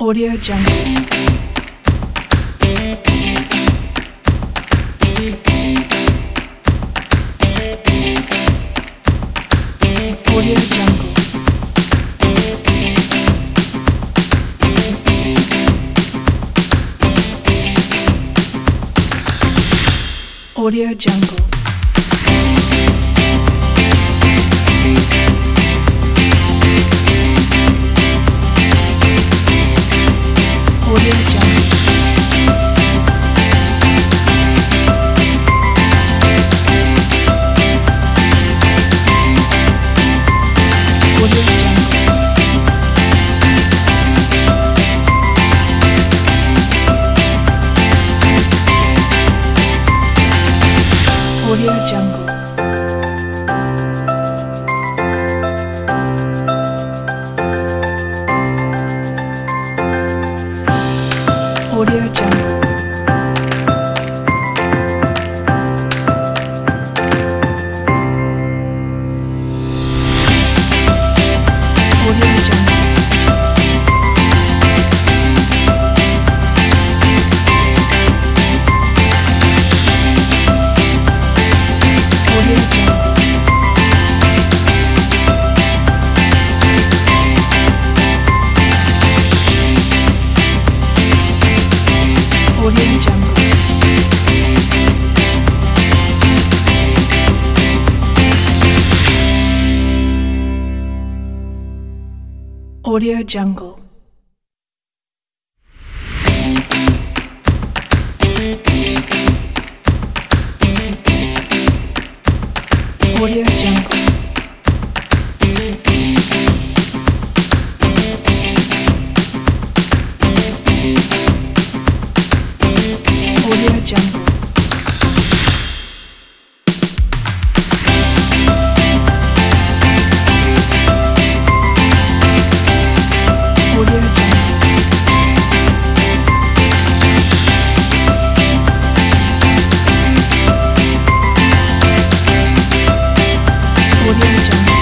Audio Jungle. Audio Jungle. Audio Jungle. Audio Jungle. Audio Jungle. Audio Jungle. Audio Jungle. Audio Jungle. Audio Jungle. Audio Jungle. Audio Jungle. Audio Jungle. Audio Jungle. Audio Jungle.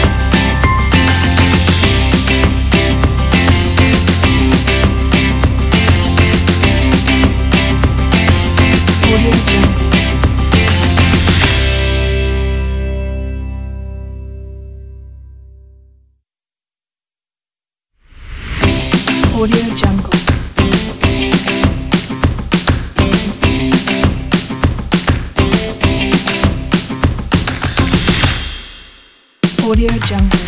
Audio Jungle. Audio Jungle. Audio Jungle.